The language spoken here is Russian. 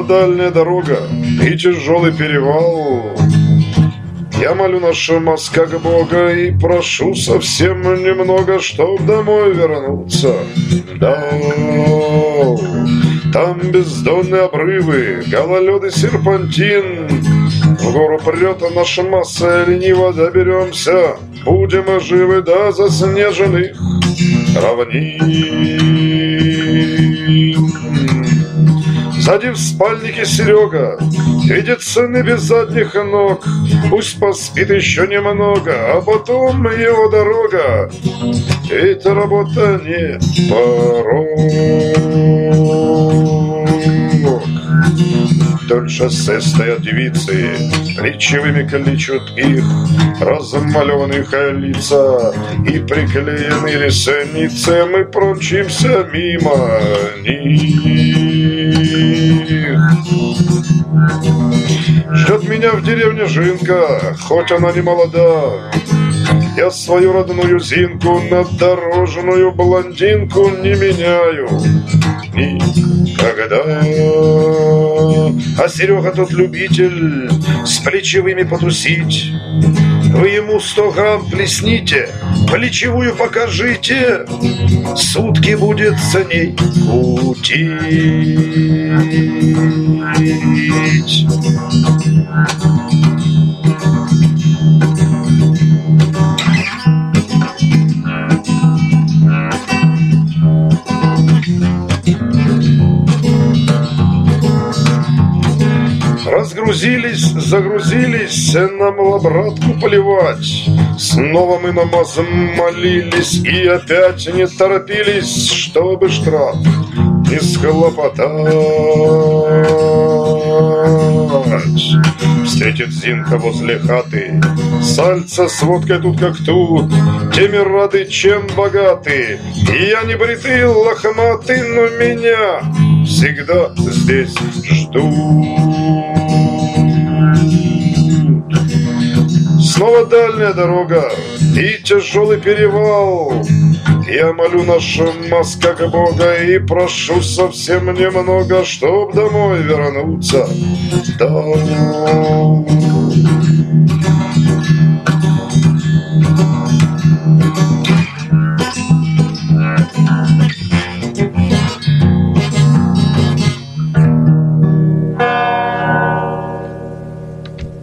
дальняя дорога и тяжелый перевал. Я молю нашего Москага Бога и прошу совсем немного, чтоб домой вернуться. Да, там бездонные обрывы, гололед и серпантин. В гору прет наша масса, лениво доберемся. Будем мы живы до заснеженных равнин. Сзади в спальнике Серега, видит сыны без задних ног. Пусть поспит еще немного, а потом его дорога. Эта работа не порог. Вдоль шоссе стоят девицы, плечевыми кличут их размалеванных лица и приклеены ресницы. Мы промчимся мимо них. Ждет меня в деревне Жинка, хоть она не молода. Я свою родную Зинку на дорожную блондинку не меняю никогда. А Серега тот любитель с плечевыми потусить. Вы ему 100 грамм плесните, плечевую покажите, сутки будет с ней кутить. Разгрузились, загрузились, нам лабрадку поливать. Снова мы намаз молились и опять не торопились, чтобы штраф не схлопотать. Встретит Зинка возле хаты, сальца с водкой тут как тут, теми рады, чем богаты. Я не бритый, лохматый, но меня всегда здесь ждут. Снова дальняя дорога и тяжелый перевал. Я молю нашего Москага Бога и прошу совсем немного, чтоб домой вернуться. Да.